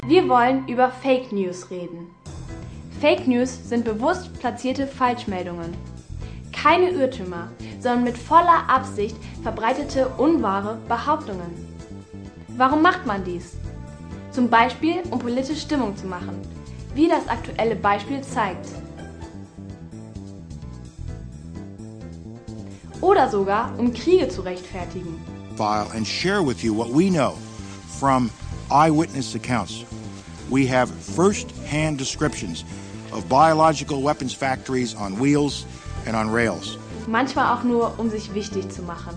Wir wollen über Fake News reden. Fake News sind bewusst platzierte Falschmeldungen. Keine Irrtümer, sondern mit voller Absicht verbreitete unwahre Behauptungen. Warum macht man dies? Zum Beispiel, um politische Stimmung zu machen, wie das aktuelle Beispiel zeigt. Oder sogar, um Kriege zu rechtfertigen. And share with you what we know from eyewitness accounts. We have first-hand descriptions of biological weapons factories on wheels and on rails. Manchmal auch nur, um sich wichtig zu machen.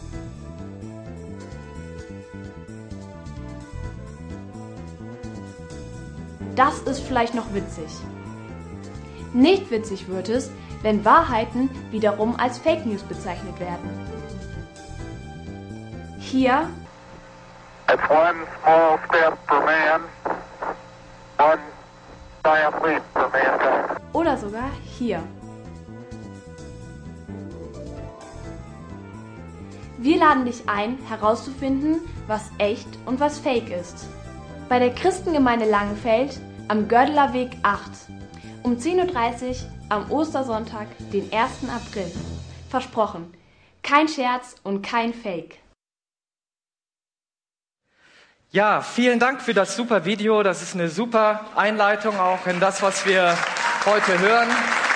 Das ist vielleicht noch witzig. Nicht witzig wird es, wenn Wahrheiten wiederum als Fake News bezeichnet werden. Hier It's one small step for man, one giant leap for mankind. oder sogar hier. Wir laden dich ein, herauszufinden, was echt und was fake ist. Bei der Christengemeinde Langenfeld am Gördeler Weg 8 um 10:30 Uhr am Ostersonntag, den 1. April. Versprochen, kein Scherz und kein Fake. Ja, vielen Dank für das super Video. Das ist eine super Einleitung auch in das, was wir heute hören.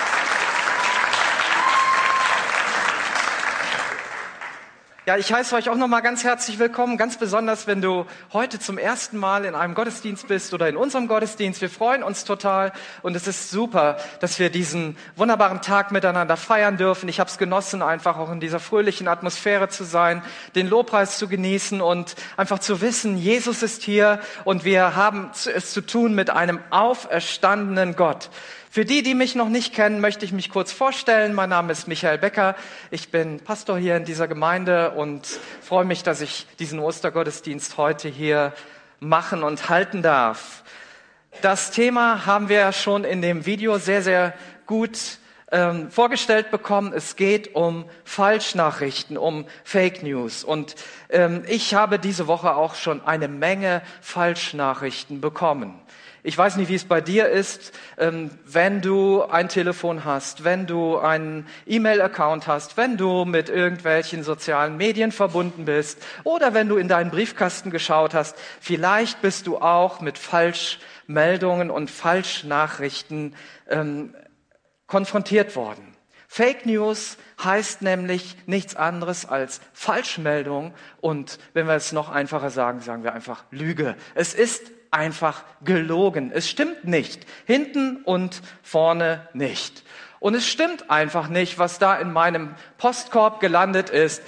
Ja, ich heiße euch auch nochmal ganz herzlich willkommen, ganz besonders, wenn du heute zum ersten Mal in einem Gottesdienst bist oder in unserem Gottesdienst. Wir freuen uns total und es ist super, dass wir diesen wunderbaren Tag miteinander feiern dürfen. Ich habe es genossen, einfach auch in dieser fröhlichen Atmosphäre zu sein, den Lobpreis zu genießen und einfach zu wissen, Jesus ist hier und wir haben es zu tun mit einem auferstandenen Gott. Für die mich noch nicht kennen, möchte ich mich kurz vorstellen. Mein Name ist Michael Becker. Ich bin Pastor hier in dieser Gemeinde und freue mich, dass ich diesen Ostergottesdienst heute hier machen und halten darf. Das Thema haben wir schon in dem Video sehr, sehr gut vorgestellt bekommen. Es geht um Falschnachrichten, um Fake News. Und ich habe diese Woche auch schon eine Menge Falschnachrichten bekommen. Ich weiß nicht, wie es bei dir ist, wenn du ein Telefon hast, wenn du einen E-Mail-Account hast, wenn du mit irgendwelchen sozialen Medien verbunden bist oder wenn du in deinen Briefkasten geschaut hast, vielleicht bist du auch mit Falschmeldungen und Falschnachrichten konfrontiert worden. Fake News heißt nämlich nichts anderes als Falschmeldung und wenn wir es noch einfacher sagen, sagen wir einfach Lüge. Es ist einfach gelogen. Es stimmt nicht. Hinten und vorne nicht. Und es stimmt einfach nicht, was da in meinem Postkorb gelandet ist.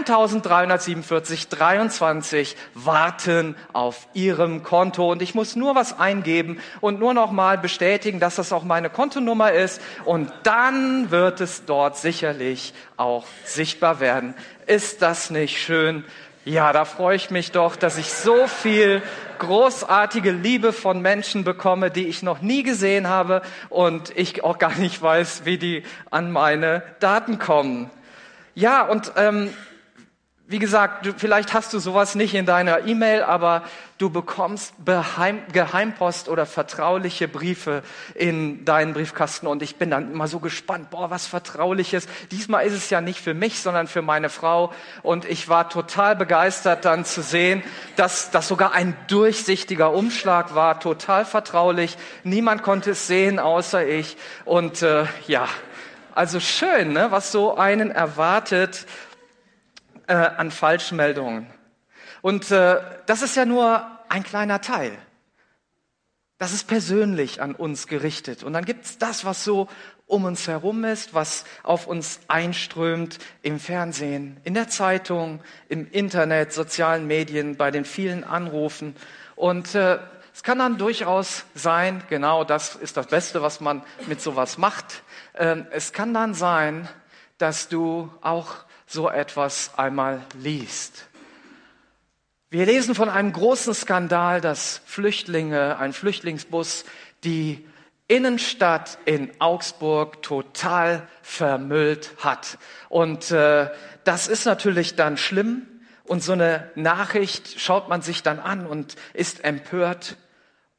1347,23 warten auf Ihrem Konto. Und ich muss nur was eingeben und nur noch mal bestätigen, dass das auch meine Kontonummer ist. Und dann wird es dort sicherlich auch sichtbar werden. Ist das nicht schön? Ja, da freue ich mich doch, dass ich so viel großartige Liebe von Menschen bekomme, die ich noch nie gesehen habe und ich auch gar nicht weiß, wie die an meine Daten kommen. Ja, und wie gesagt, vielleicht hast du sowas nicht in deiner E-Mail, aber du bekommst Geheimpost oder vertrauliche Briefe in deinen Briefkasten und ich bin dann immer so gespannt, was Vertrauliches. Diesmal ist es ja nicht für mich, sondern für meine Frau und ich war total begeistert dann zu sehen, dass das sogar ein durchsichtiger Umschlag war, total vertraulich. Niemand konnte es sehen, außer ich und also schön, ne, was so einen erwartet an Falschmeldungen. Und das ist ja nur ein kleiner Teil. Das ist persönlich an uns gerichtet. Und dann gibt's das, was so um uns herum ist, was auf uns einströmt, im Fernsehen, in der Zeitung, im Internet, sozialen Medien, bei den vielen Anrufen. Und es kann dann durchaus sein, genau das ist das Beste, was man mit sowas macht. Es kann dann sein, dass du auch so etwas einmal liest. Wir lesen von einem großen Skandal, dass ein Flüchtlingsbus, die Innenstadt in Augsburg total vermüllt hat. Und das ist natürlich dann schlimm. Und so eine Nachricht schaut man sich dann an und ist empört.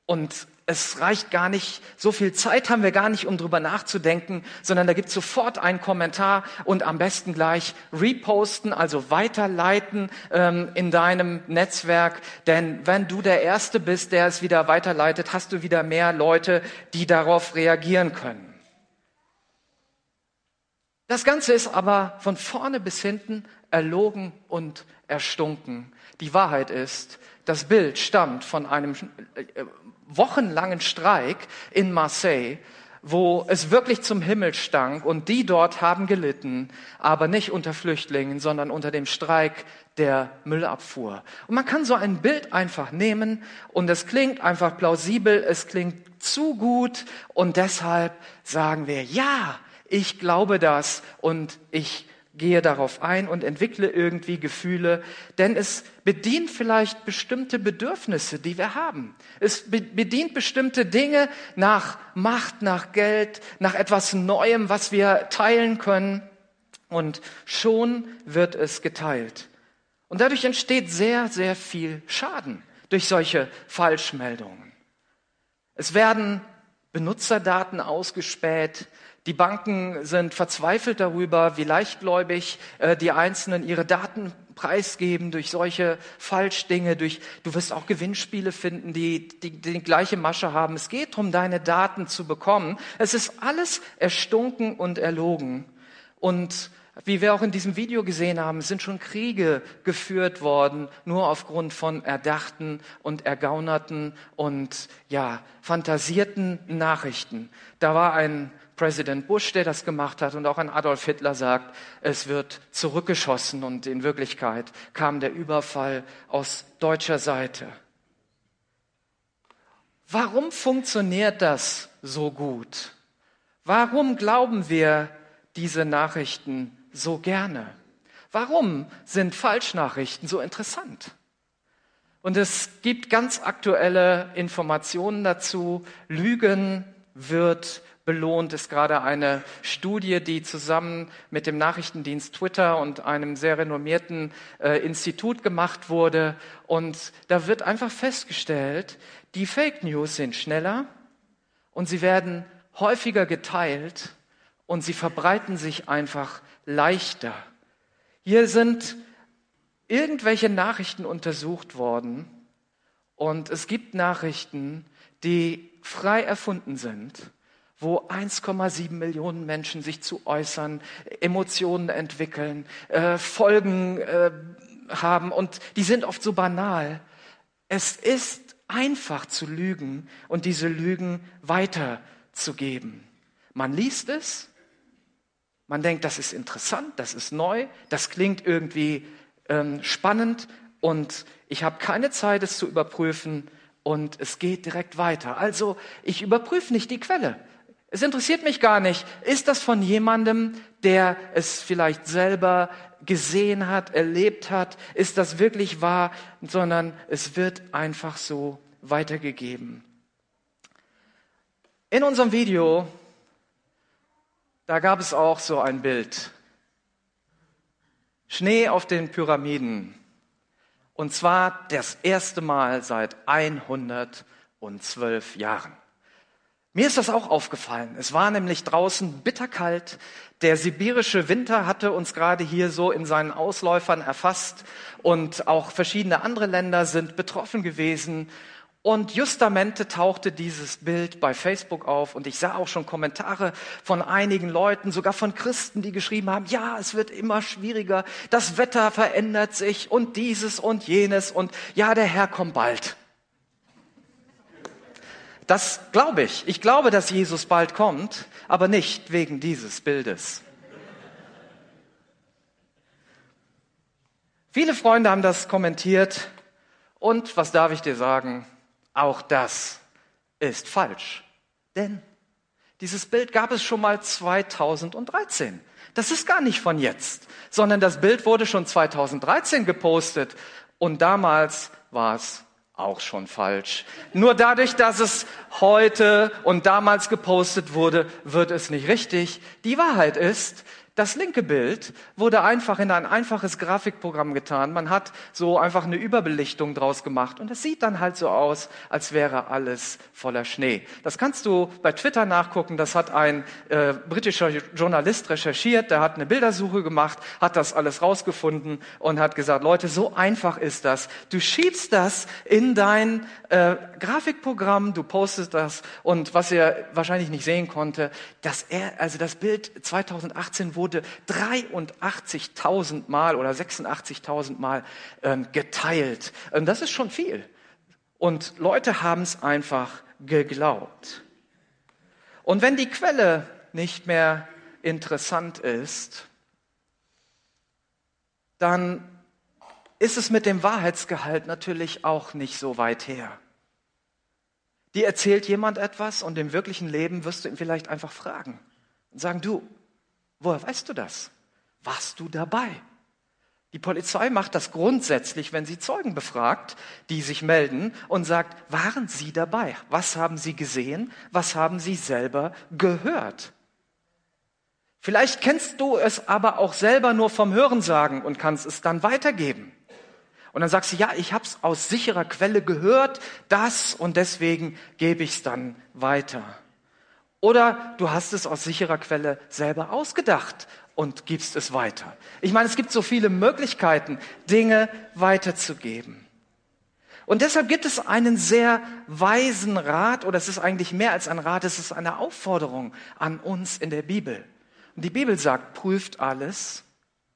Und es reicht gar nicht, so viel Zeit haben wir gar nicht, um drüber nachzudenken, sondern da gibt es sofort einen Kommentar und am besten gleich reposten, also weiterleiten in deinem Netzwerk. Denn wenn du der Erste bist, der es wieder weiterleitet, hast du wieder mehr Leute, die darauf reagieren können. Das Ganze ist aber von vorne bis hinten erlogen und erstunken. Die Wahrheit ist, das Bild stammt von einem wochenlangen Streik in Marseille, wo es wirklich zum Himmel stank und die dort haben gelitten, aber nicht unter Flüchtlingen, sondern unter dem Streik der Müllabfuhr. Und man kann so ein Bild einfach nehmen und es klingt einfach plausibel, es klingt zu gut und deshalb sagen wir, ja, ich glaube das und ich gehe darauf ein und entwickle irgendwie Gefühle, denn es bedient vielleicht bestimmte Bedürfnisse, die wir haben. Es bedient bestimmte Dinge nach Macht, nach Geld, nach etwas Neuem, was wir teilen können. Und schon wird es geteilt. Und dadurch entsteht sehr, sehr viel Schaden durch solche Falschmeldungen. Es werden Benutzerdaten ausgespäht. Die Banken sind verzweifelt darüber, wie leichtgläubig die Einzelnen ihre Daten preisgeben durch solche Falschdinge. Du wirst auch Gewinnspiele finden, die gleiche Masche haben. Es geht darum, deine Daten zu bekommen. Es ist alles erstunken und erlogen. Und wie wir auch in diesem Video gesehen haben, sind schon Kriege geführt worden, nur aufgrund von erdachten und ergaunerten und fantasierten Nachrichten. Da war ein Präsident Bush, der das gemacht hat, und auch ein Adolf Hitler sagt, es wird zurückgeschossen und in Wirklichkeit kam der Überfall aus deutscher Seite. Warum funktioniert das so gut? Warum glauben wir diese Nachrichten so gerne? Warum sind Falschnachrichten so interessant? Und es gibt ganz aktuelle Informationen dazu. Lügen wird belohnt, ist gerade eine Studie, die zusammen mit dem Nachrichtendienst Twitter und einem sehr renommierten Institut gemacht wurde. Und da wird einfach festgestellt, die Fake News sind schneller und sie werden häufiger geteilt und sie verbreiten sich einfach leichter. Hier sind irgendwelche Nachrichten untersucht worden und es gibt Nachrichten, die frei erfunden sind, wo 1,7 Millionen Menschen sich zu äußern, Emotionen entwickeln, Folgen haben und die sind oft so banal. Es ist einfach zu lügen und diese Lügen weiterzugeben. Man liest es, man denkt, das ist interessant, das ist neu, das klingt irgendwie spannend und ich habe keine Zeit, es zu überprüfen und es geht direkt weiter. Also ich überprüfe nicht die Quelle. Es interessiert mich gar nicht, ist das von jemandem, der es vielleicht selber gesehen hat, erlebt hat, ist das wirklich wahr, sondern es wird einfach so weitergegeben. In unserem Video, da gab es auch so ein Bild. Schnee auf den Pyramiden. Und zwar das erste Mal seit 112 Jahren. Mir ist das auch aufgefallen. Es war nämlich draußen bitterkalt. Der sibirische Winter hatte uns gerade hier so in seinen Ausläufern erfasst und auch verschiedene andere Länder sind betroffen gewesen. Und justamente tauchte dieses Bild bei Facebook auf und ich sah auch schon Kommentare von einigen Leuten, sogar von Christen, die geschrieben haben, ja, es wird immer schwieriger, das Wetter verändert sich und dieses und jenes und ja, der Herr kommt bald. Das glaube ich. Ich glaube, dass Jesus bald kommt, aber nicht wegen dieses Bildes. Viele Freunde haben das kommentiert und was darf ich dir sagen? Auch das ist falsch. Denn dieses Bild gab es schon mal 2013. Das ist gar nicht von jetzt, sondern das Bild wurde schon 2013 gepostet und damals war es auch schon falsch. Nur dadurch, dass es heute und damals gepostet wurde, wird es nicht richtig. Die Wahrheit ist, Das linke Bild wurde einfach in ein einfaches Grafikprogramm getan. Man hat so einfach eine Überbelichtung draus gemacht und es sieht dann halt so aus, als wäre alles voller Schnee. Das kannst du bei Twitter nachgucken. Das hat ein britischer Journalist recherchiert, der hat eine Bildersuche gemacht, hat das alles rausgefunden und hat gesagt, Leute, so einfach ist das. Du schiebst das in dein Grafikprogramm, du postest das und was er wahrscheinlich nicht sehen konnte, das Bild 2018 wurde 83.000 Mal oder 86.000 Mal geteilt. Das ist schon viel. Und Leute haben es einfach geglaubt. Und wenn die Quelle nicht mehr interessant ist, dann ist es mit dem Wahrheitsgehalt natürlich auch nicht so weit her. Dir erzählt jemand etwas und im wirklichen Leben wirst du ihn vielleicht einfach fragen und sagen, du, woher weißt du das? Warst du dabei? Die Polizei macht das grundsätzlich, wenn sie Zeugen befragt, die sich melden und sagt, waren sie dabei? Was haben sie gesehen? Was haben sie selber gehört? Vielleicht kennst du es aber auch selber nur vom Hörensagen und kannst es dann weitergeben. Und dann sagst du, ja, ich habe es aus sicherer Quelle gehört, das und deswegen gebe ich es dann weiter. Oder du hast es aus sicherer Quelle selber ausgedacht und gibst es weiter. Ich meine, es gibt so viele Möglichkeiten, Dinge weiterzugeben. Und deshalb gibt es einen sehr weisen Rat, oder es ist eigentlich mehr als ein Rat, es ist eine Aufforderung an uns in der Bibel. Und die Bibel sagt, prüft alles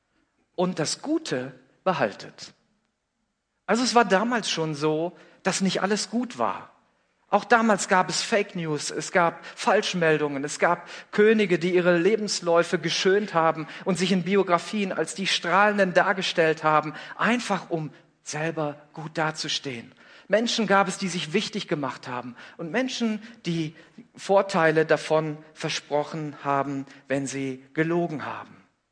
und das Gute behaltet. Also es war damals schon so, dass nicht alles gut war. Auch damals gab es Fake News, es gab Falschmeldungen, es gab Könige, die ihre Lebensläufe geschönt haben und sich in Biografien als die Strahlenden dargestellt haben, einfach um selber gut dazustehen. Menschen gab es, die sich wichtig gemacht haben und Menschen, die Vorteile davon versprochen haben, wenn sie gelogen haben.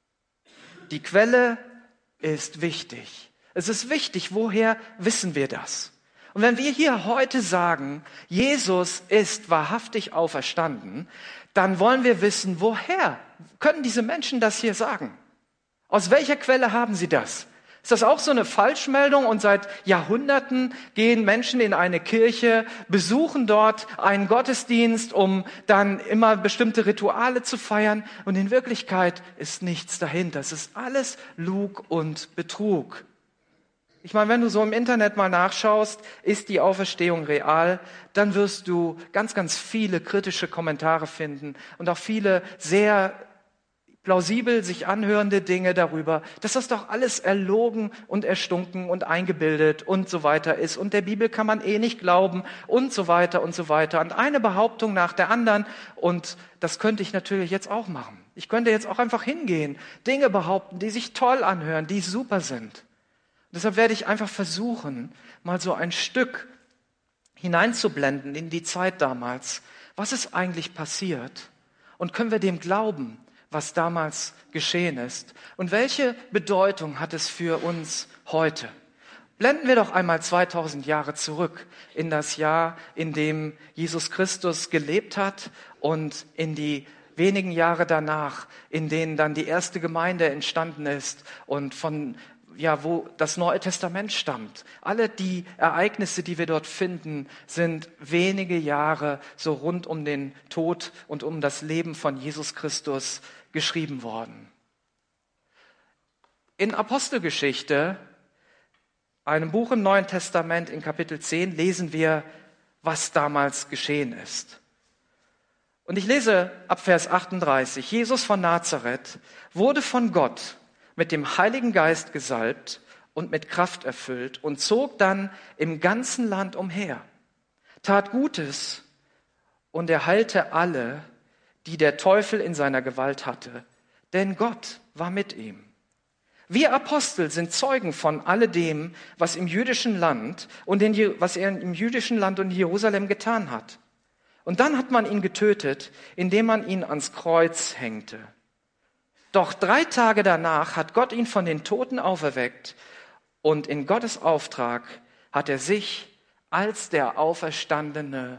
Die Quelle ist wichtig. Es ist wichtig, woher wissen wir das? Und wenn wir hier heute sagen, Jesus ist wahrhaftig auferstanden, dann wollen wir wissen, woher können diese Menschen das hier sagen? Aus welcher Quelle haben sie das? Ist das auch so eine Falschmeldung und seit Jahrhunderten gehen Menschen in eine Kirche, besuchen dort einen Gottesdienst, um dann immer bestimmte Rituale zu feiern und in Wirklichkeit ist nichts dahinter. Es ist alles Lug und Betrug. Ich meine, wenn du so im Internet mal nachschaust, ist die Auferstehung real, dann wirst du ganz, ganz viele kritische Kommentare finden und auch viele sehr plausibel sich anhörende Dinge darüber, dass das doch alles erlogen und erstunken und eingebildet und so weiter ist. Und der Bibel kann man eh nicht glauben und so weiter und so weiter. Und eine Behauptung nach der anderen. Und das könnte ich natürlich jetzt auch machen. Ich könnte jetzt auch einfach hingehen, Dinge behaupten, die sich toll anhören, die super sind. Deshalb werde ich einfach versuchen, mal so ein Stück hineinzublenden in die Zeit damals. Was ist eigentlich passiert? Und können wir dem glauben, was damals geschehen ist? Und welche Bedeutung hat es für uns heute? Blenden wir doch einmal 2000 Jahre zurück in das Jahr, in dem Jesus Christus gelebt hat und in die wenigen Jahre danach, in denen dann die erste Gemeinde entstanden ist und wo das Neue Testament stammt. Alle die Ereignisse, die wir dort finden, sind wenige Jahre so rund um den Tod und um das Leben von Jesus Christus geschrieben worden. In Apostelgeschichte, einem Buch im Neuen Testament in Kapitel 10, lesen wir, was damals geschehen ist. Und ich lese ab Vers 38. Jesus von Nazareth wurde von Gott mit dem Heiligen Geist gesalbt und mit Kraft erfüllt und zog dann im ganzen Land umher, tat Gutes und er heilte alle, die der Teufel in seiner Gewalt hatte, denn Gott war mit ihm. Wir Apostel sind Zeugen von alledem, was im jüdischen Land was er im jüdischen Land und Jerusalem getan hat. Und dann hat man ihn getötet, indem man ihn ans Kreuz hängte. Doch 3 Tage danach hat Gott ihn von den Toten auferweckt und in Gottes Auftrag hat er sich als der Auferstandene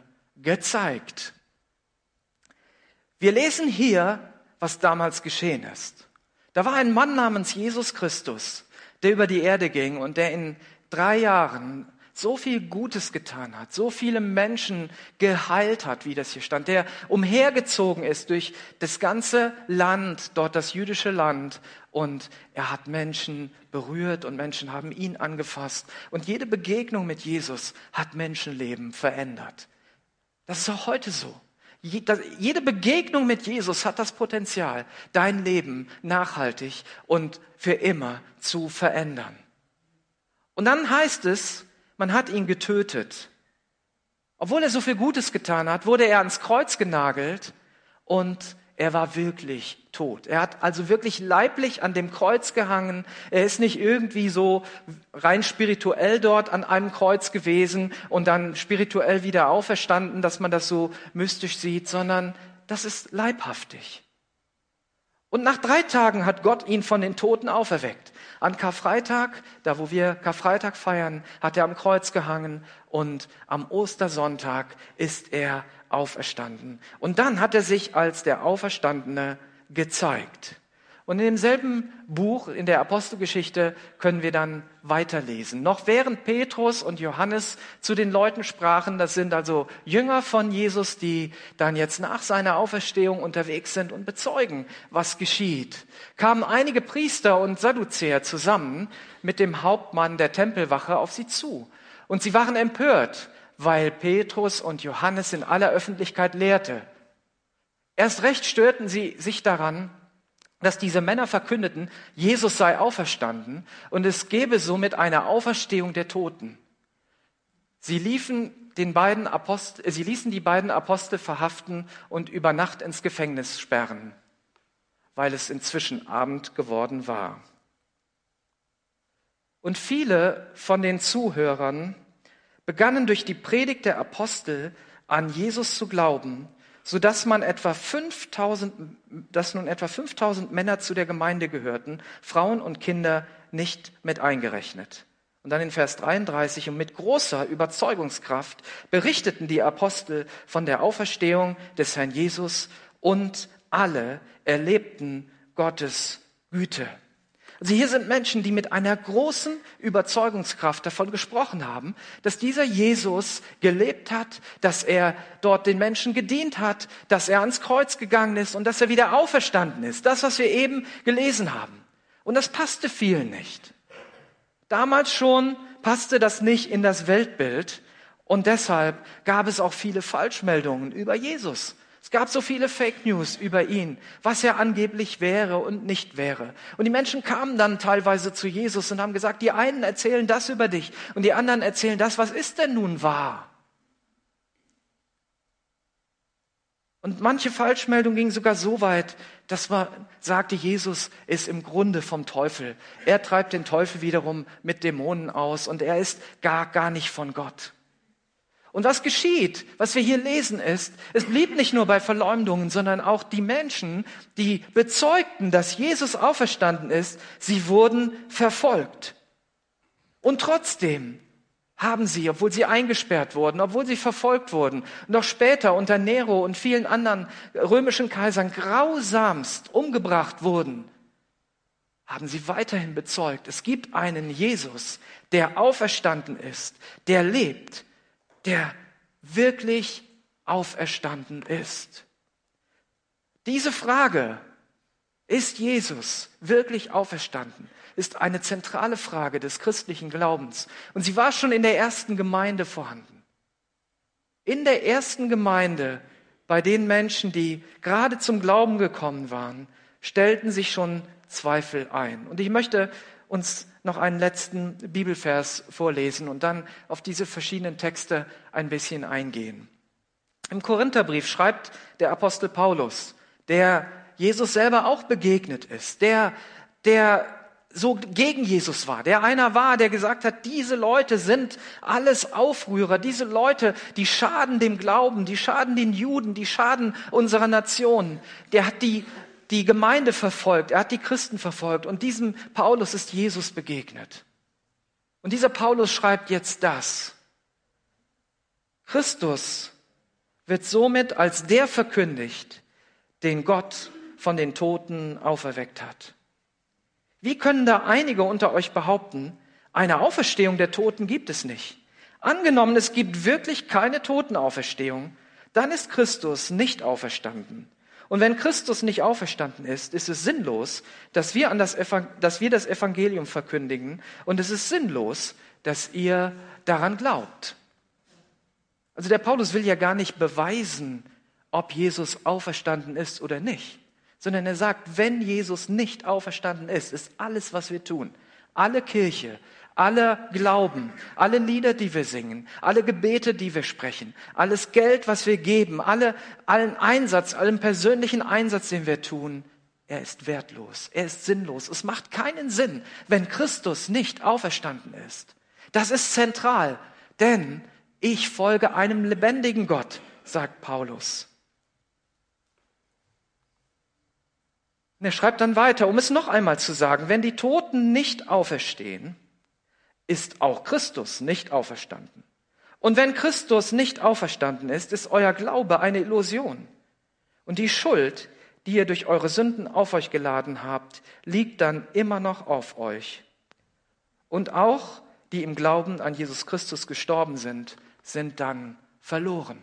gezeigt. Wir lesen hier, was damals geschehen ist. Da war ein Mann namens Jesus Christus, der über die Erde ging und der in 3 Jahren so viel Gutes getan hat, so viele Menschen geheilt hat, wie das hier stand, der umhergezogen ist durch das ganze Land, dort das jüdische Land, und er hat Menschen berührt und Menschen haben ihn angefasst. Und jede Begegnung mit Jesus hat Menschenleben verändert. Das ist auch heute so. Jede Begegnung mit Jesus hat das Potenzial, dein Leben nachhaltig und für immer zu verändern. Und dann heißt es, man hat ihn getötet. Obwohl er so viel Gutes getan hat, wurde er ans Kreuz genagelt und er war wirklich tot. Er hat also wirklich leiblich an dem Kreuz gehangen. Er ist nicht irgendwie so rein spirituell dort an einem Kreuz gewesen und dann spirituell wieder auferstanden, dass man das so mystisch sieht, sondern das ist leibhaftig. Und nach 3 Tagen hat Gott ihn von den Toten auferweckt. An Karfreitag, da wo wir Karfreitag feiern, hat er am Kreuz gehangen und am Ostersonntag ist er auferstanden. Und dann hat er sich als der Auferstandene gezeigt. Und in demselben Buch, in der Apostelgeschichte, können wir dann weiterlesen. Noch während Petrus und Johannes zu den Leuten sprachen, das sind also Jünger von Jesus, die dann jetzt nach seiner Auferstehung unterwegs sind und bezeugen, was geschieht, kamen einige Priester und Sadduzäer zusammen mit dem Hauptmann der Tempelwache auf sie zu. Und sie waren empört, weil Petrus und Johannes in aller Öffentlichkeit lehrte. Erst recht störten sie sich daran, dass diese Männer verkündeten, Jesus sei auferstanden und es gebe somit eine Auferstehung der Toten. Sie ließen die beiden Apostel verhaften und über Nacht ins Gefängnis sperren, weil es inzwischen Abend geworden war. Und viele von den Zuhörern begannen durch die Predigt der Apostel an Jesus zu glauben, sodass nun etwa 5000 Männer zu der Gemeinde gehörten, Frauen und Kinder nicht mit eingerechnet. Und dann in Vers 33, und mit großer Überzeugungskraft berichteten die Apostel von der Auferstehung des Herrn Jesus und alle erlebten Gottes Güte. Also hier sind Menschen, die mit einer großen Überzeugungskraft davon gesprochen haben, dass dieser Jesus gelebt hat, dass er dort den Menschen gedient hat, dass er ans Kreuz gegangen ist und dass er wieder auferstanden ist. Das, was wir eben gelesen haben. Und das passte vielen nicht. Damals schon passte das nicht in das Weltbild und deshalb gab es auch viele Falschmeldungen über Jesus. Es gab so viele Fake News über ihn, was er angeblich wäre und nicht wäre. Und die Menschen kamen dann teilweise zu Jesus und haben gesagt, die einen erzählen das über dich und die anderen erzählen das, was ist denn nun wahr? Und manche Falschmeldung ging sogar so weit, dass man sagte, Jesus ist im Grunde vom Teufel. Er treibt den Teufel wiederum mit Dämonen aus und er ist gar nicht von Gott. Und was geschieht, was wir hier lesen ist, es blieb nicht nur bei Verleumdungen, sondern auch die Menschen, die bezeugten, dass Jesus auferstanden ist, sie wurden verfolgt. Und trotzdem haben sie, obwohl sie eingesperrt wurden, obwohl sie verfolgt wurden, noch später unter Nero und vielen anderen römischen Kaisern grausamst umgebracht wurden, haben sie weiterhin bezeugt, es gibt einen Jesus, der auferstanden ist, der lebt, der wirklich auferstanden ist. Diese Frage, ist Jesus wirklich auferstanden, ist eine zentrale Frage des christlichen Glaubens. Und sie war schon in der ersten Gemeinde vorhanden. In der ersten Gemeinde, bei den Menschen, die gerade zum Glauben gekommen waren, stellten sich schon Zweifel ein. Und ich möchte uns noch einen letzten Bibelvers vorlesen und dann auf diese verschiedenen Texte ein bisschen eingehen. Im Korintherbrief schreibt der Apostel Paulus, der Jesus selber auch begegnet ist, der so gegen Jesus war, der einer war, der gesagt hat, diese Leute sind alles Aufrührer, diese Leute, die schaden dem Glauben, die schaden den Juden, die schaden unserer Nation. Der hat die Gemeinde verfolgt, er hat die Christen verfolgt und diesem Paulus ist Jesus begegnet. Und dieser Paulus schreibt jetzt das: Christus wird somit als der verkündigt, den Gott von den Toten auferweckt hat. Wie können da einige unter euch behaupten, eine Auferstehung der Toten gibt es nicht? Angenommen, es gibt wirklich keine Totenauferstehung, dann ist Christus nicht auferstanden. Und wenn Christus nicht auferstanden ist, ist es sinnlos, dass wir das Evangelium verkündigen, und es ist sinnlos, dass ihr daran glaubt. Also der Paulus will ja gar nicht beweisen, ob Jesus auferstanden ist oder nicht, sondern er sagt, wenn Jesus nicht auferstanden ist, ist alles, was wir tun, alle Kirche, alle Glauben, alle Lieder, die wir singen, alle Gebete, die wir sprechen, alles Geld, was wir geben, allen Einsatz, allen persönlichen Einsatz, den wir tun, er ist wertlos, er ist sinnlos. Es macht keinen Sinn, wenn Christus nicht auferstanden ist. Das ist zentral, denn ich folge einem lebendigen Gott, sagt Paulus. Und er schreibt dann weiter, um es noch einmal zu sagen, wenn die Toten nicht auferstehen, ist auch Christus nicht auferstanden. Und wenn Christus nicht auferstanden ist, ist euer Glaube eine Illusion. Und die Schuld, die ihr durch eure Sünden auf euch geladen habt, liegt dann immer noch auf euch. Und auch die im Glauben an Jesus Christus gestorben sind dann verloren.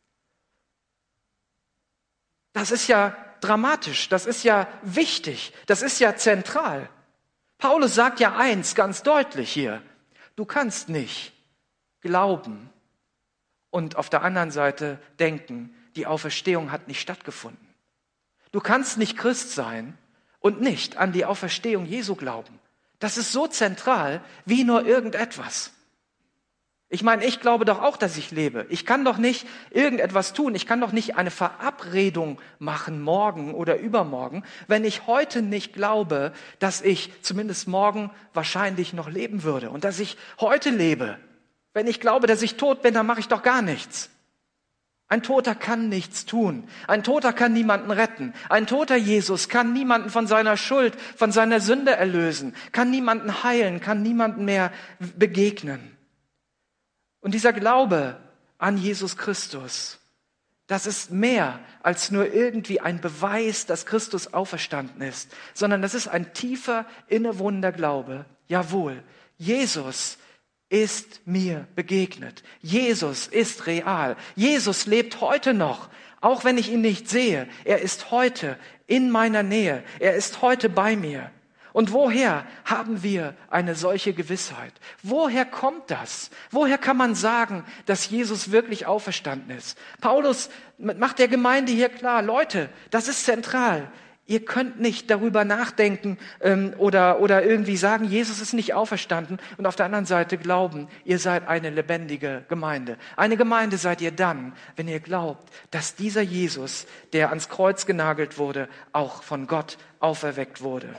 Das ist ja dramatisch, das ist ja wichtig, das ist ja zentral. Paulus sagt ja eins ganz deutlich hier: Du kannst nicht glauben und auf der anderen Seite denken, die Auferstehung hat nicht stattgefunden. Du kannst nicht Christ sein und nicht an die Auferstehung Jesu glauben. Das ist so zentral wie nur irgendetwas. Ich meine, ich glaube doch auch, dass ich lebe. Ich kann doch nicht irgendetwas tun. Ich kann doch nicht eine Verabredung machen, morgen oder übermorgen, wenn ich heute nicht glaube, dass ich zumindest morgen wahrscheinlich noch leben würde und dass ich heute lebe. Wenn ich glaube, dass ich tot bin, dann mache ich doch gar nichts. Ein Toter kann nichts tun. Ein Toter kann niemanden retten. Ein toter Jesus kann niemanden von seiner Schuld, von seiner Sünde erlösen, kann niemanden heilen, kann niemanden mehr begegnen. Und dieser Glaube an Jesus Christus, das ist mehr als nur irgendwie ein Beweis, dass Christus auferstanden ist, sondern das ist ein tiefer, innewohnender Glaube. Jawohl, Jesus ist mir begegnet. Jesus ist real. Jesus lebt heute noch, auch wenn ich ihn nicht sehe. Er ist heute in meiner Nähe. Er ist heute bei mir. Und woher haben wir eine solche Gewissheit? Woher kommt das? Woher kann man sagen, dass Jesus wirklich auferstanden ist? Paulus macht der Gemeinde hier klar: Leute, das ist zentral. Ihr könnt nicht darüber nachdenken oder irgendwie sagen, Jesus ist nicht auferstanden, und auf der anderen Seite glauben, ihr seid eine lebendige Gemeinde. Eine Gemeinde seid ihr dann, wenn ihr glaubt, dass dieser Jesus, der ans Kreuz genagelt wurde, auch von Gott auferweckt wurde.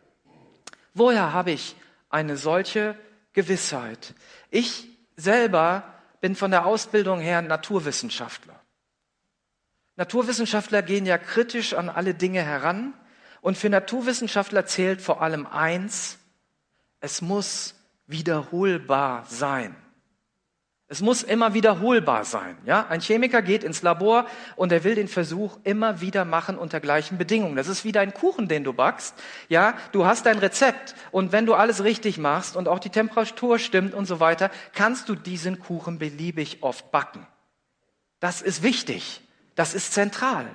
Woher habe ich eine solche Gewissheit? Ich selber bin von der Ausbildung her Naturwissenschaftler. Naturwissenschaftler gehen ja kritisch an alle Dinge heran. Und für Naturwissenschaftler zählt vor allem eins: Es muss wiederholbar sein. Es muss immer wiederholbar sein. Ja? Ein Chemiker geht ins Labor und er will den Versuch immer wieder machen unter gleichen Bedingungen. Das ist wie dein Kuchen, den du backst. Ja? Du hast dein Rezept, und wenn du alles richtig machst und auch die Temperatur stimmt und so weiter, kannst du diesen Kuchen beliebig oft backen. Das ist wichtig. Das ist zentral.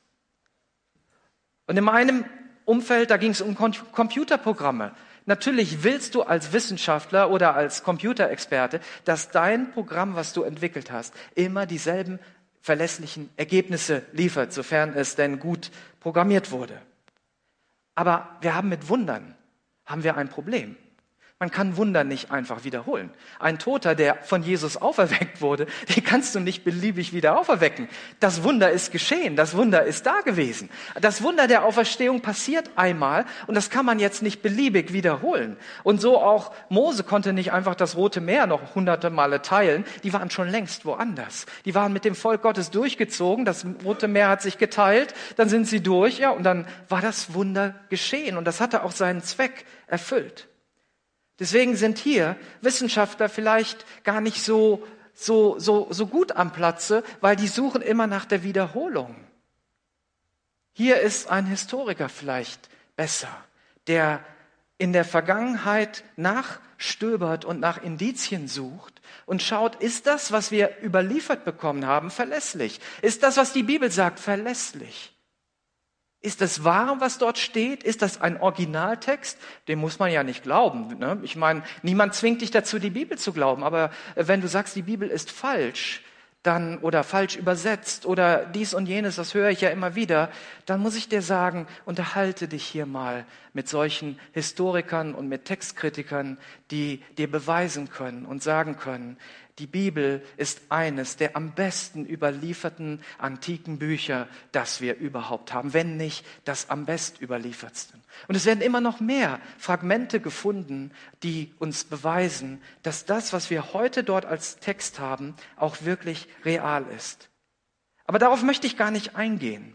Und in meinem Umfeld, da ging es um Computerprogramme. Natürlich willst du als Wissenschaftler oder als Computerexperte, dass dein Programm, was du entwickelt hast, immer dieselben verlässlichen Ergebnisse liefert, sofern es denn gut programmiert wurde. Aber wir haben mit Wundern ein Problem. Man kann Wunder nicht einfach wiederholen. Ein Toter, der von Jesus auferweckt wurde, den kannst du nicht beliebig wieder auferwecken. Das Wunder ist geschehen, das Wunder ist da gewesen. Das Wunder der Auferstehung passiert einmal, und das kann man jetzt nicht beliebig wiederholen. Und so auch Mose konnte nicht einfach das Rote Meer noch hunderte Male teilen. Die waren schon längst woanders. Die waren mit dem Volk Gottes durchgezogen, das Rote Meer hat sich geteilt, dann sind sie durch, ja, und dann war das Wunder geschehen, und das hatte auch seinen Zweck erfüllt. Deswegen sind hier Wissenschaftler vielleicht gar nicht so gut am Platze, weil die suchen immer nach der Wiederholung. Hier ist ein Historiker vielleicht besser, der in der Vergangenheit nachstöbert und nach Indizien sucht und schaut, ist das, was wir überliefert bekommen haben, verlässlich? Ist das, was die Bibel sagt, verlässlich? Ist es wahr, was dort steht? Ist das ein Originaltext? Dem muss man ja nicht glauben. Ne? Ich meine, niemand zwingt dich dazu, die Bibel zu glauben. Aber wenn du sagst, die Bibel ist falsch, dann oder falsch übersetzt oder dies und jenes, das höre ich ja immer wieder, dann muss ich dir sagen, unterhalte dich hier mal mit solchen Historikern und mit Textkritikern, die dir beweisen können und sagen können, die Bibel ist eines der am besten überlieferten antiken Bücher, das wir überhaupt haben, wenn nicht das am best überliefertste. Und es werden immer noch mehr Fragmente gefunden, die uns beweisen, dass das, was wir heute dort als Text haben, auch wirklich real ist. Aber darauf möchte ich gar nicht eingehen.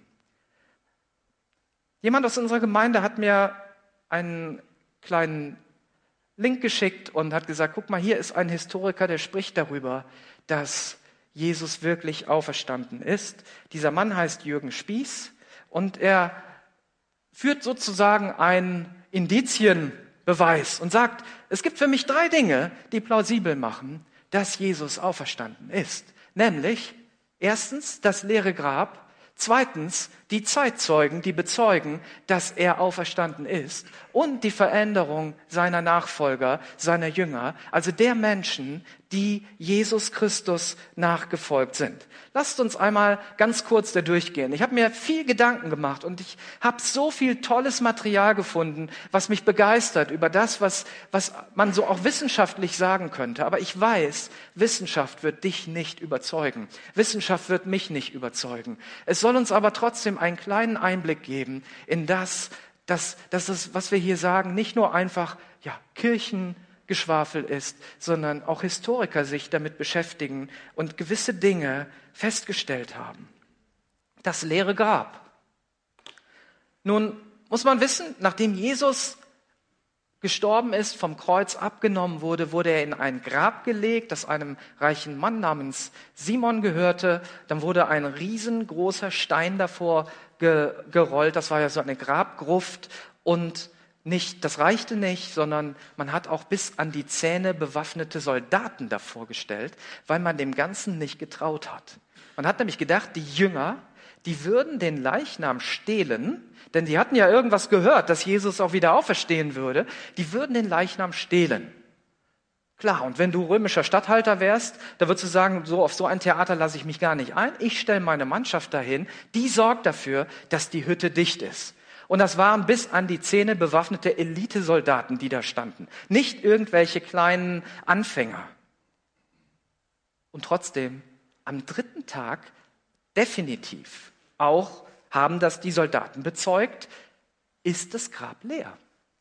Jemand aus unserer Gemeinde hat mir einen kleinen Link geschickt und hat gesagt, guck mal, hier ist ein Historiker, der spricht darüber, dass Jesus wirklich auferstanden ist. Dieser Mann heißt Jürgen Spieß und er führt sozusagen einen Indizienbeweis und sagt, es gibt für mich 3 Dinge, die plausibel machen, dass Jesus auferstanden ist. Nämlich, erstens, das leere Grab, zweitens, die Zeitzeugen, die bezeugen, dass er auferstanden ist und die Veränderung seiner Nachfolger, seiner Jünger, also der Menschen, die Jesus Christus nachgefolgt sind. Lasst uns einmal ganz kurz da durchgehen. Ich habe mir viel Gedanken gemacht und ich habe so viel tolles Material gefunden, was mich begeistert über das, was man so auch wissenschaftlich sagen könnte. Aber ich weiß, Wissenschaft wird dich nicht überzeugen. Wissenschaft wird mich nicht überzeugen. Es soll uns aber trotzdem einen kleinen Einblick geben in das, was wir hier sagen, nicht nur einfach Kirchengeschwafel ist, sondern auch Historiker sich damit beschäftigen und gewisse Dinge festgestellt haben. Das leere Grab. Nun muss man wissen, nachdem Jesus gestorben ist, vom Kreuz abgenommen wurde, wurde er in ein Grab gelegt, das einem reichen Mann namens Simon gehörte. Dann wurde ein riesengroßer Stein davor gerollt. Das war ja so eine Grabgruft und das reichte nicht, sondern man hat auch bis an die Zähne bewaffnete Soldaten davor gestellt, weil man dem Ganzen nicht getraut hat. Man hat nämlich gedacht, die Jünger, die würden den Leichnam stehlen, denn die hatten ja irgendwas gehört, dass Jesus auch wieder auferstehen würde. Die würden den Leichnam stehlen. Klar, und wenn du römischer Statthalter wärst, da würdest du sagen, so auf so ein Theater lasse ich mich gar nicht ein. Ich stelle meine Mannschaft dahin, die sorgt dafür, dass die Hütte dicht ist. Und das waren bis an die Zähne bewaffnete Elitesoldaten, die da standen. Nicht irgendwelche kleinen Anfänger. Und trotzdem, am 3. Tag definitiv auch haben das die Soldaten bezeugt, ist das Grab leer.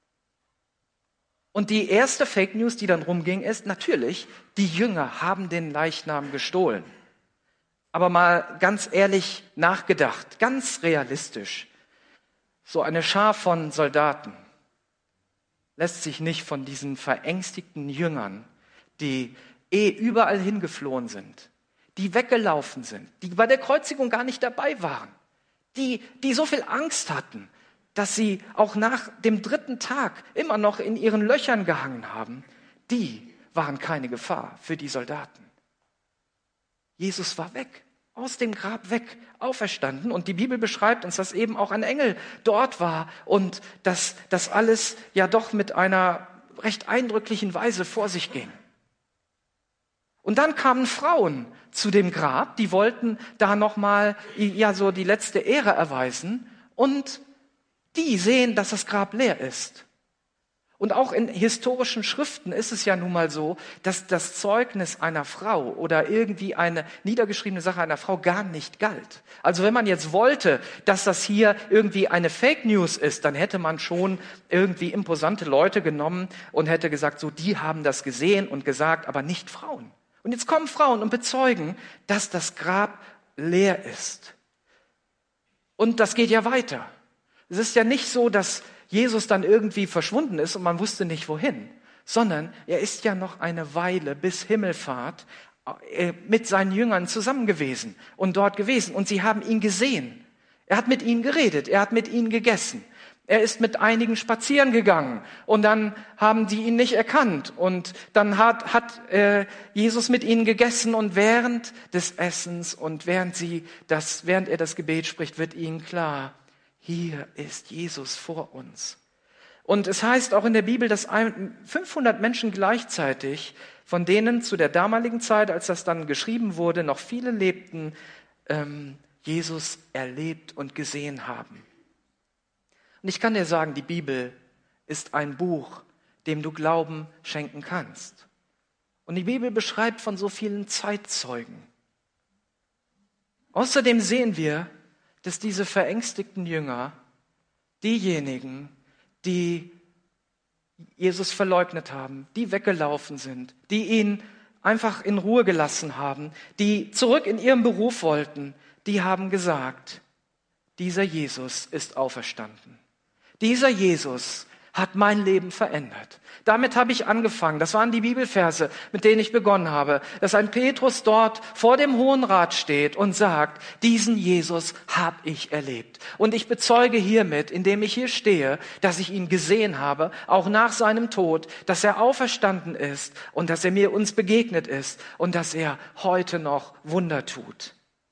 Und die erste Fake News, die dann rumging, ist natürlich, die Jünger haben den Leichnam gestohlen. Aber mal ganz ehrlich nachgedacht, ganz realistisch, so eine Schar von Soldaten lässt sich nicht von diesen verängstigten Jüngern, die überall hingeflohen sind, die weggelaufen sind, die bei der Kreuzigung gar nicht dabei waren, die so viel Angst hatten, dass sie auch nach dem 3. Tag immer noch in ihren Löchern gehangen haben, die waren keine Gefahr für die Soldaten. Jesus war weg, aus dem Grab weg, auferstanden und die Bibel beschreibt uns, dass eben auch ein Engel dort war und dass das alles ja doch mit einer recht eindrücklichen Weise vor sich ging. Und dann kamen Frauen zu dem Grab, die wollten da nochmal so die letzte Ehre erweisen und die sehen, dass das Grab leer ist. Und auch in historischen Schriften ist es ja nun mal so, dass das Zeugnis einer Frau oder irgendwie eine niedergeschriebene Sache einer Frau gar nicht galt. Also wenn man jetzt wollte, dass das hier irgendwie eine Fake News ist, dann hätte man schon irgendwie imposante Leute genommen und hätte gesagt, so die haben das gesehen und gesagt, aber nicht Frauen. Und jetzt kommen Frauen und bezeugen, dass das Grab leer ist. Und das geht ja weiter. Es ist ja nicht so, dass Jesus dann irgendwie verschwunden ist und man wusste nicht wohin, sondern er ist ja noch eine Weile bis Himmelfahrt mit seinen Jüngern zusammen gewesen und dort gewesen. Und sie haben ihn gesehen. Er hat mit ihnen geredet, er hat mit ihnen gegessen. Er ist mit einigen spazieren gegangen und dann haben die ihn nicht erkannt. Und dann hat Jesus mit ihnen gegessen und während des Essens und während er das Gebet spricht, wird ihnen klar, hier ist Jesus vor uns. Und es heißt auch in der Bibel, dass 500 Menschen gleichzeitig, von denen zu der damaligen Zeit, als das dann geschrieben wurde, noch viele lebten, Jesus erlebt und gesehen haben. Und ich kann dir sagen, die Bibel ist ein Buch, dem du Glauben schenken kannst. Und die Bibel beschreibt von so vielen Zeitzeugen. Außerdem sehen wir, dass diese verängstigten Jünger, diejenigen, die Jesus verleugnet haben, die weggelaufen sind, die ihn einfach in Ruhe gelassen haben, die zurück in ihren Beruf wollten, die haben gesagt, dieser Jesus ist auferstanden. Dieser Jesus hat mein Leben verändert. Damit habe ich angefangen. Das waren die Bibelverse, mit denen ich begonnen habe. Dass ein Petrus dort vor dem Hohen Rat steht und sagt, diesen Jesus habe ich erlebt. Und ich bezeuge hiermit, indem ich hier stehe, dass ich ihn gesehen habe, auch nach seinem Tod, dass er auferstanden ist und dass er uns begegnet ist und dass er heute noch Wunder tut.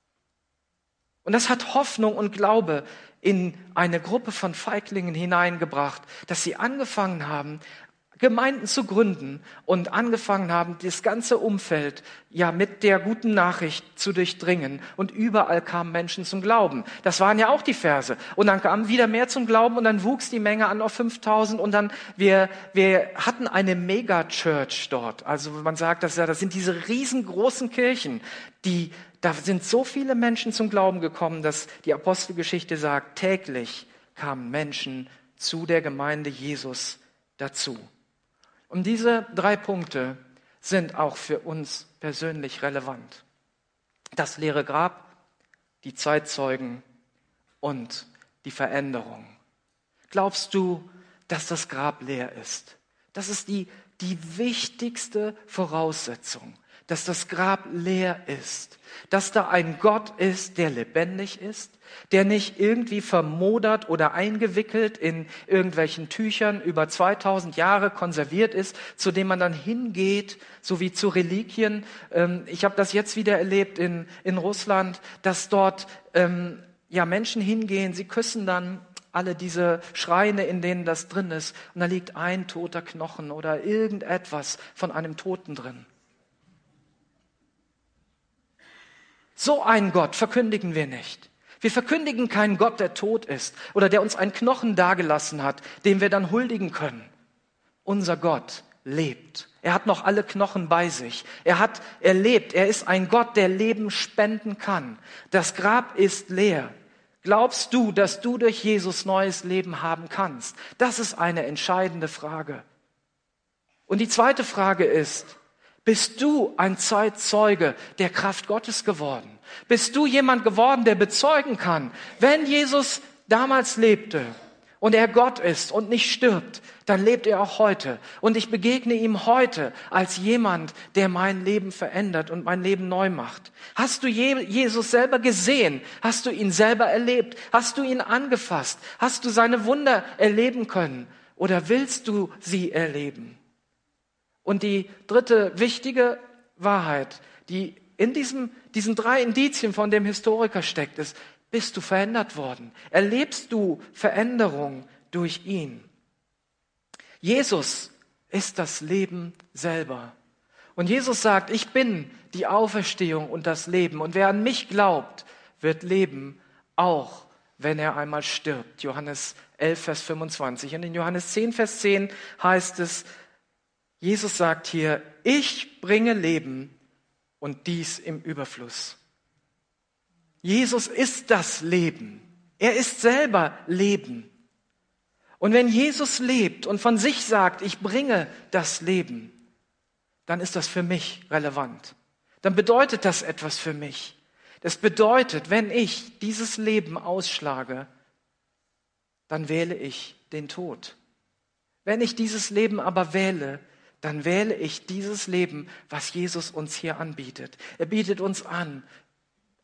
Und das hat Hoffnung und Glaube in eine Gruppe von Feiglingen hineingebracht, dass sie angefangen haben, Gemeinden zu gründen und angefangen haben, das ganze Umfeld ja mit der guten Nachricht zu durchdringen. Und überall kamen Menschen zum Glauben. Das waren ja auch die Verse. Und dann kamen wieder mehr zum Glauben und dann wuchs die Menge an auf 5000 und dann wir hatten eine Mega-Church dort. Also man sagt, das sind diese riesengroßen Kirchen, da sind so viele Menschen zum Glauben gekommen, dass die Apostelgeschichte sagt, täglich kamen Menschen zu der Gemeinde Jesus dazu. Und diese 3 Punkte sind auch für uns persönlich relevant. Das leere Grab, die Zeitzeugen und die Veränderung. Glaubst du, dass das Grab leer ist? Das ist die wichtigste Voraussetzung, dass das Grab leer ist, dass da ein Gott ist, der lebendig ist, der nicht irgendwie vermodert oder eingewickelt in irgendwelchen Tüchern über 2000 Jahre konserviert ist, zu dem man dann hingeht, so wie zu Reliquien. Ich habe das jetzt wieder erlebt in Russland, dass dort Menschen hingehen, sie küssen dann alle diese Schreine, in denen das drin ist, und da liegt ein toter Knochen oder irgendetwas von einem Toten drin. So einen Gott verkündigen wir nicht. Wir verkündigen keinen Gott, der tot ist oder der uns einen Knochen dagelassen hat, dem wir dann huldigen können. Unser Gott lebt. Er hat noch alle Knochen bei sich. Er lebt. Er ist ein Gott, der Leben spenden kann. Das Grab ist leer. Glaubst du, dass du durch Jesus neues Leben haben kannst? Das ist eine entscheidende Frage. Und die zweite Frage ist, bist du ein Zeitzeuge der Kraft Gottes geworden? Bist du jemand geworden, der bezeugen kann, wenn Jesus damals lebte und er Gott ist und nicht stirbt, dann lebt er auch heute. Und ich begegne ihm heute als jemand, der mein Leben verändert und mein Leben neu macht. Hast du Jesus selber gesehen? Hast du ihn selber erlebt? Hast du ihn angefasst? Hast du seine Wunder erleben können? Oder willst du sie erleben? Und die dritte wichtige Wahrheit, die in diesen 3 Indizien von dem Historiker steckt, ist, bist du verändert worden? Erlebst du Veränderung durch ihn? Jesus ist das Leben selber. Und Jesus sagt, ich bin die Auferstehung und das Leben. Und wer an mich glaubt, wird leben, auch wenn er einmal stirbt. Johannes 11, Vers 25. Und in Johannes 10, Vers 10 heißt es, Jesus sagt hier, ich bringe Leben und dies im Überfluss. Jesus ist das Leben. Er ist selber Leben. Und wenn Jesus lebt und von sich sagt, ich bringe das Leben, dann ist das für mich relevant. Dann bedeutet das etwas für mich. Das bedeutet, wenn ich dieses Leben ausschlage, dann wähle ich den Tod. Wenn ich dieses Leben aber wähle, dann wähle ich dieses Leben, was Jesus uns hier anbietet. Er bietet uns an,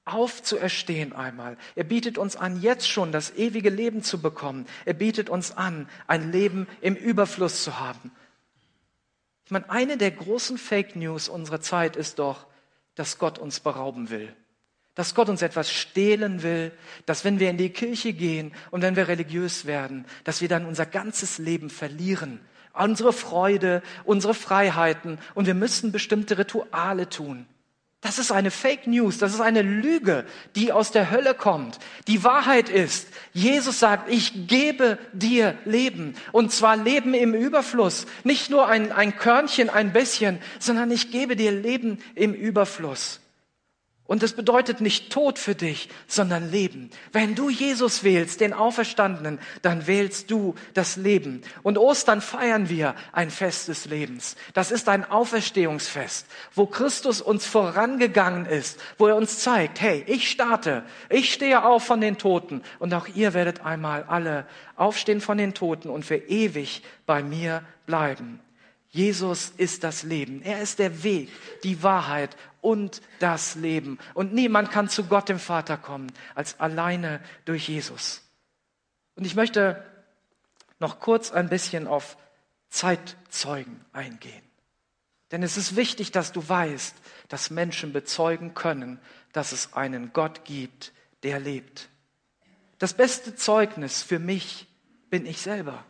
aufzuerstehen einmal. Er bietet uns an, jetzt schon das ewige Leben zu bekommen. Er bietet uns an, ein Leben im Überfluss zu haben. Ich meine, eine der großen Fake News unserer Zeit ist doch, dass Gott uns berauben will. Dass Gott uns etwas stehlen will, dass wenn wir in die Kirche gehen und wenn wir religiös werden, dass wir dann unser ganzes Leben verlieren. Unsere Freude, unsere Freiheiten und wir müssen bestimmte Rituale tun. Das ist eine Fake News, das ist eine Lüge, die aus der Hölle kommt. Die Wahrheit ist, Jesus sagt, ich gebe dir Leben. Und zwar Leben im Überfluss. Nicht nur ein Körnchen, ein bisschen, sondern ich gebe dir Leben im Überfluss. Und das bedeutet nicht Tod für dich, sondern Leben. Wenn du Jesus wählst, den Auferstandenen, dann wählst du das Leben. Und Ostern feiern wir ein Fest des Lebens. Das ist ein Auferstehungsfest, wo Christus uns vorangegangen ist, wo er uns zeigt, hey, ich stehe auf von den Toten und auch ihr werdet einmal alle aufstehen von den Toten und für ewig bei mir bleiben. Jesus ist das Leben. Er ist der Weg, die Wahrheit und das Leben. Und niemand kann zu Gott, dem Vater, kommen, als alleine durch Jesus. Und ich möchte noch kurz ein bisschen auf Zeitzeugen eingehen. Denn es ist wichtig, dass du weißt, dass Menschen bezeugen können, dass es einen Gott gibt, der lebt. Das beste Zeugnis für mich bin ich selber.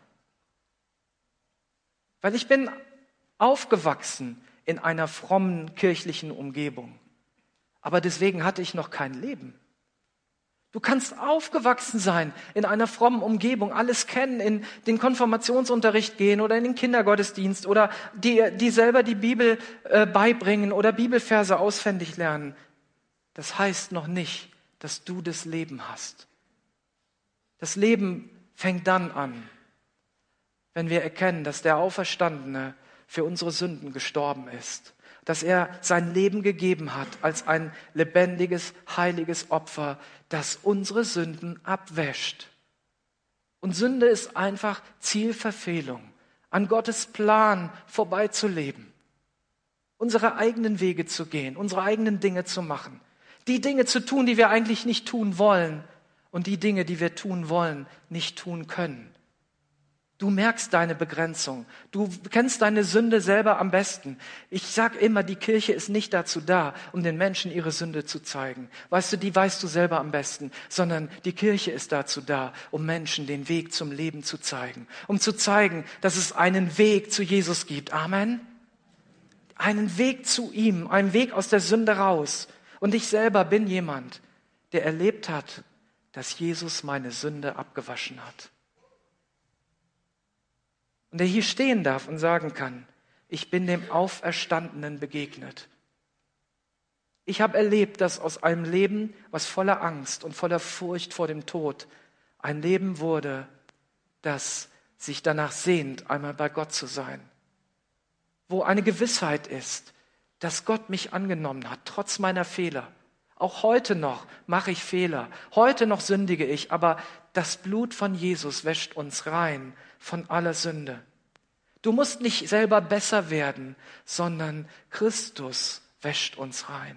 Weil ich bin aufgewachsen in einer frommen kirchlichen Umgebung. Aber deswegen hatte ich noch kein Leben. Du kannst aufgewachsen sein in einer frommen Umgebung, alles kennen, in den Konfirmationsunterricht gehen oder in den Kindergottesdienst oder die selber die Bibel beibringen oder Bibelverse auswendig lernen. Das heißt noch nicht, dass du das Leben hast. Das Leben fängt dann an, wenn wir erkennen, dass der Auferstandene für unsere Sünden gestorben ist, dass er sein Leben gegeben hat als ein lebendiges, heiliges Opfer, das unsere Sünden abwäscht. Und Sünde ist einfach Zielverfehlung, an Gottes Plan vorbeizuleben, unsere eigenen Wege zu gehen, unsere eigenen Dinge zu machen, die Dinge zu tun, die wir eigentlich nicht tun wollen und die Dinge, die wir tun wollen, nicht tun können. Du merkst deine Begrenzung. Du kennst deine Sünde selber am besten. Ich sage immer, die Kirche ist nicht dazu da, um den Menschen ihre Sünde zu zeigen. Weißt du, die weißt du selber am besten. Sondern die Kirche ist dazu da, um Menschen den Weg zum Leben zu zeigen. Um zu zeigen, dass es einen Weg zu Jesus gibt. Amen. Einen Weg zu ihm, einen Weg aus der Sünde raus. Und ich selber bin jemand, der erlebt hat, dass Jesus meine Sünde abgewaschen hat. Und der hier stehen darf und sagen kann, ich bin dem Auferstandenen begegnet. Ich habe erlebt, dass aus einem Leben, was voller Angst und voller Furcht vor dem Tod, ein Leben wurde, das sich danach sehnt, einmal bei Gott zu sein. Wo eine Gewissheit ist, dass Gott mich angenommen hat, trotz meiner Fehler. Auch heute noch mache ich Fehler, heute noch sündige ich, aber das Blut von Jesus wäscht uns rein von aller Sünde. Du musst nicht selber besser werden, sondern Christus wäscht uns rein.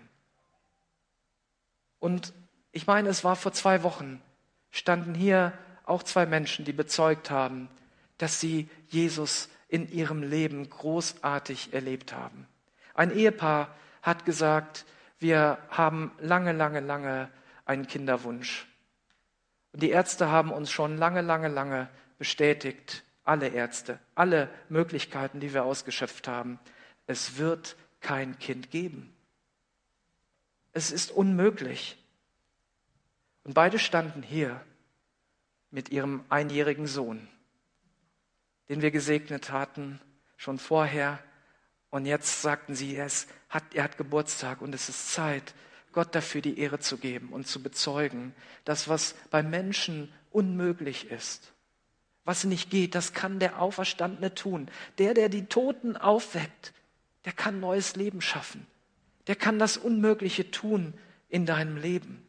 Und ich meine, es war vor 2 Wochen, standen hier auch 2 Menschen, die bezeugt haben, dass sie Jesus in ihrem Leben großartig erlebt haben. Ein Ehepaar hat gesagt, wir haben lange einen Kinderwunsch. Und die Ärzte haben uns schon lange bestätigt, alle Ärzte, alle Möglichkeiten, die wir ausgeschöpft haben, es wird kein Kind geben. Es ist unmöglich. Und beide standen hier mit ihrem 1-jährigen Sohn, den wir gesegnet hatten, schon vorher. Und jetzt sagten sie, er hat Geburtstag und es ist Zeit, Gott dafür die Ehre zu geben und zu bezeugen, dass was bei Menschen unmöglich ist, was nicht geht, das kann der Auferstandene tun. Der die Toten aufweckt, der kann neues Leben schaffen. Der kann das Unmögliche tun in deinem Leben.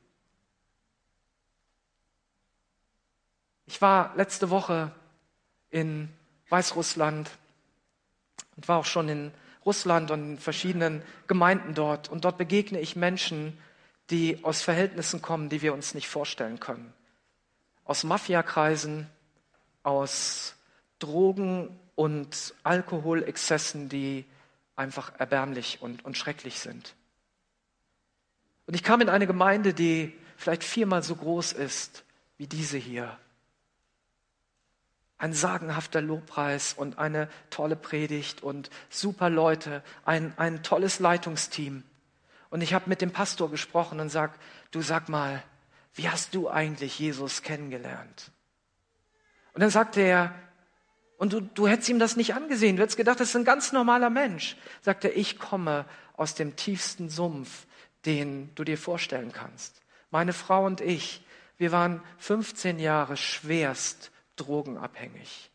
Ich war letzte Woche in Weißrussland und war auch schon in Russland und in verschiedenen Gemeinden dort. Und dort begegne ich Menschen, die aus Verhältnissen kommen, die wir uns nicht vorstellen können. Aus Mafiakreisen, aus Drogen- und Alkoholexzessen, die einfach erbärmlich und schrecklich sind. Und ich kam in eine Gemeinde, die vielleicht 4-mal so groß ist wie diese hier. Ein sagenhafter Lobpreis und eine tolle Predigt und super Leute, ein tolles Leitungsteam. Und ich habe mit dem Pastor gesprochen und sag mal, wie hast du eigentlich Jesus kennengelernt? Und dann sagte er, und du hättest ihm das nicht angesehen, du hättest gedacht, das ist ein ganz normaler Mensch. Sagte er, ich komme aus dem tiefsten Sumpf, den du dir vorstellen kannst. Meine Frau und ich, wir waren 15 Jahre schwerst drogenabhängig.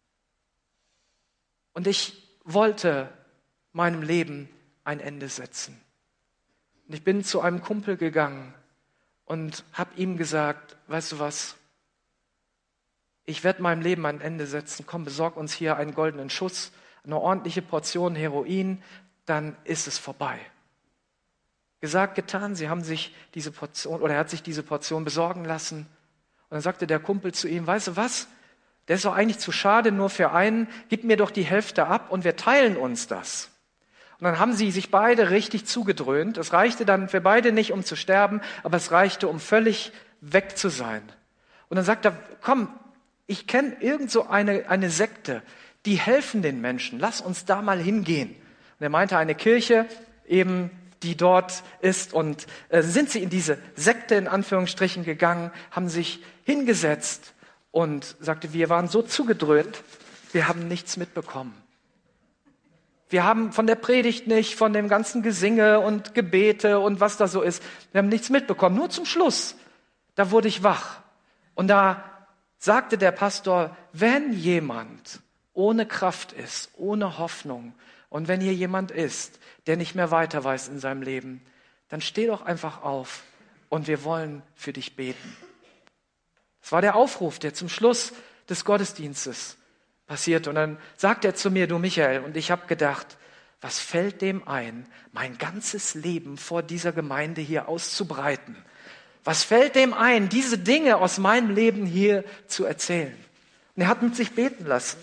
Und ich wollte meinem Leben ein Ende setzen. Und ich bin zu einem Kumpel gegangen und habe ihm gesagt, weißt du was, ich werde meinem Leben ein Ende setzen. Komm, besorg uns hier einen goldenen Schuss, eine ordentliche Portion Heroin, dann ist es vorbei. Gesagt, getan, er hat sich diese Portion besorgen lassen. Und dann sagte der Kumpel zu ihm, weißt du was, der ist doch eigentlich zu schade nur für einen, gib mir doch die Hälfte ab und wir teilen uns das. Und dann haben sie sich beide richtig zugedröhnt. Es reichte dann für beide nicht, um zu sterben, aber es reichte, um völlig weg zu sein. Und dann sagt er, komm, ich kenne irgend so eine Sekte, die helfen den Menschen, lass uns da mal hingehen. Und er meinte eine Kirche, eben die dort ist, und sind sie in diese Sekte in Anführungsstrichen gegangen, haben sich hingesetzt und sagte, wir waren so zugedröhnt, wir haben nichts mitbekommen. Wir haben von der Predigt nicht, von dem ganzen Gesinge und Gebete und was da so ist, wir haben nichts mitbekommen. Nur zum Schluss, da wurde ich wach. Und da sagte der Pastor, wenn jemand ohne Kraft ist, ohne Hoffnung, und wenn hier jemand ist, der nicht mehr weiter weiß in seinem Leben, dann steh doch einfach auf und wir wollen für dich beten. Das war der Aufruf, der zum Schluss des Gottesdienstes passierte. Und dann sagt er zu mir, du Michael, und ich habe gedacht, was fällt dem ein, mein ganzes Leben vor dieser Gemeinde hier auszubreiten? Was fällt dem ein, diese Dinge aus meinem Leben hier zu erzählen? Und er hat mit sich beten lassen.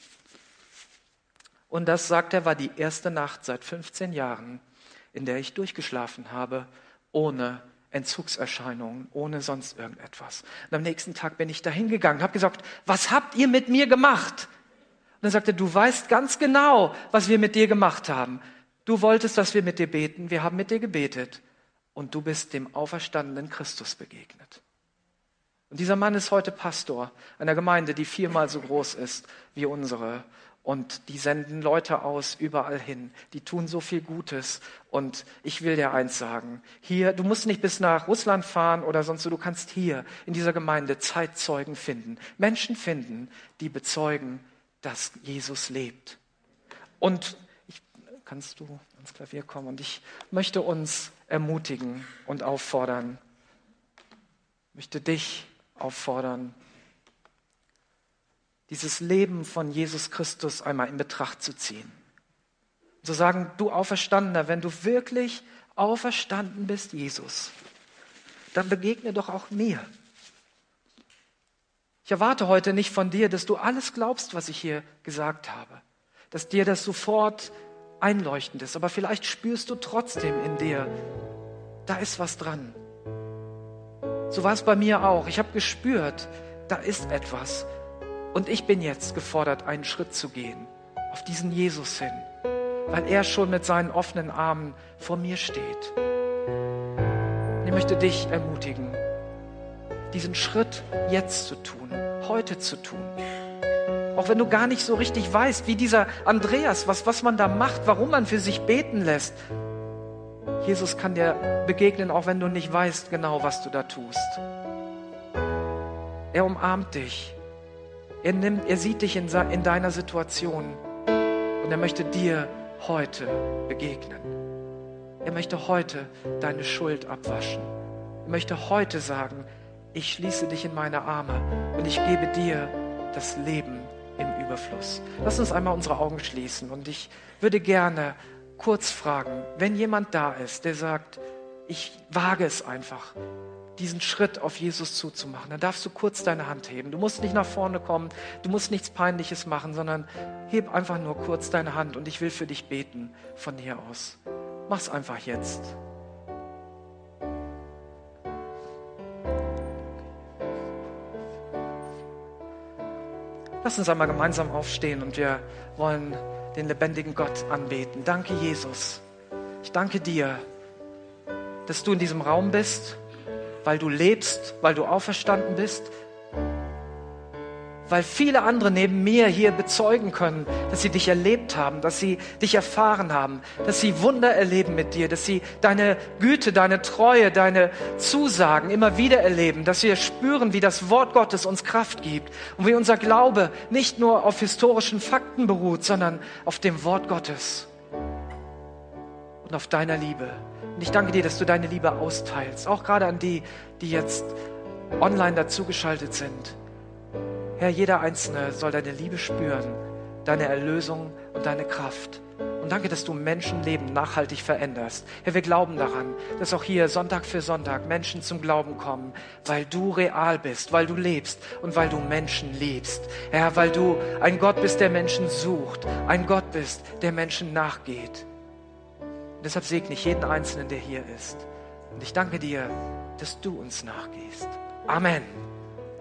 Und das, sagt er, war die erste Nacht seit 15 Jahren, in der ich durchgeschlafen habe, ohne Entzugserscheinungen, ohne sonst irgendetwas. Und am nächsten Tag bin ich dahin gegangen, habe gesagt, was habt ihr mit mir gemacht? Und dann sagte er, du weißt ganz genau, was wir mit dir gemacht haben. Du wolltest, dass wir mit dir beten, wir haben mit dir gebetet und du bist dem auferstandenen Christus begegnet. Und dieser Mann ist heute Pastor einer Gemeinde, die 4-mal so groß ist wie unsere. Und die senden Leute aus überall hin. Die tun so viel Gutes. Und ich will dir eins sagen. Hier, du musst nicht bis nach Russland fahren oder sonst so. Du kannst hier in dieser Gemeinde Zeitzeugen finden. Menschen finden, die bezeugen, dass Jesus lebt. Und kannst du ans Klavier kommen? Und ich möchte uns ermutigen und auffordern. Ich möchte dich auffordern, dieses Leben von Jesus Christus einmal in Betracht zu ziehen. Zu sagen, du Auferstandener, wenn du wirklich auferstanden bist, Jesus, dann begegne doch auch mir. Ich erwarte heute nicht von dir, dass du alles glaubst, was ich hier gesagt habe, dass dir das sofort einleuchtend ist, aber vielleicht spürst du trotzdem in dir, da ist was dran. So war es bei mir auch. Ich habe gespürt, da ist etwas. Und ich bin jetzt gefordert, einen Schritt zu gehen, auf diesen Jesus hin, weil er schon mit seinen offenen Armen vor mir steht. Ich möchte dich ermutigen, diesen Schritt jetzt zu tun, heute zu tun. Auch wenn du gar nicht so richtig weißt, wie dieser Andreas, was man da macht, warum man für sich beten lässt. Jesus kann dir begegnen, auch wenn du nicht weißt genau, was du da tust. Er umarmt dich. Er sieht dich in deiner Situation und er möchte dir heute begegnen. Er möchte heute deine Schuld abwaschen. Er möchte heute sagen, ich schließe dich in meine Arme und ich gebe dir das Leben im Überfluss. Lass uns einmal unsere Augen schließen und ich würde gerne kurz fragen, wenn jemand da ist, der sagt, ich wage es einfach, diesen Schritt auf Jesus zuzumachen. Dann darfst du kurz deine Hand heben. Du musst nicht nach vorne kommen, du musst nichts Peinliches machen, sondern heb einfach nur kurz deine Hand und ich will für dich beten von hier aus. Mach's einfach jetzt. Lass uns einmal gemeinsam aufstehen und wir wollen den lebendigen Gott anbeten. Danke, Jesus. Ich danke dir, dass du in diesem Raum bist, weil du lebst, weil du auferstanden bist, weil viele andere neben mir hier bezeugen können, dass sie dich erlebt haben, dass sie dich erfahren haben, dass sie Wunder erleben mit dir, dass sie deine Güte, deine Treue, deine Zusagen immer wieder erleben, dass wir spüren, wie das Wort Gottes uns Kraft gibt und wie unser Glaube nicht nur auf historischen Fakten beruht, sondern auf dem Wort Gottes und auf deiner Liebe. Und ich danke dir, dass du deine Liebe austeilst, auch gerade an die, die jetzt online dazugeschaltet sind. Herr, jeder Einzelne soll deine Liebe spüren, deine Erlösung und deine Kraft. Und danke, dass du Menschenleben nachhaltig veränderst. Herr, wir glauben daran, dass auch hier Sonntag für Sonntag Menschen zum Glauben kommen, weil du real bist, weil du lebst und weil du Menschen liebst. Herr, weil du ein Gott bist, der Menschen sucht, ein Gott bist, der Menschen nachgeht. Und deshalb segne ich jeden Einzelnen, der hier ist. Und ich danke dir, dass du uns nachgehst. Amen.